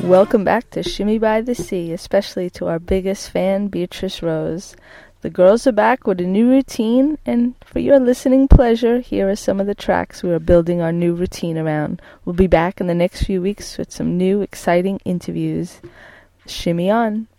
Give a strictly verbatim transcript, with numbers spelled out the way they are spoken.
Welcome back to Shimmy by the Sea, especially to our biggest fan, Beatrice Rose. The girls are back with a new routine, and for your listening pleasure, here are some of the tracks we are building our new routine around. We'll be back in the next few weeks with some new, exciting interviews. Shimmy on.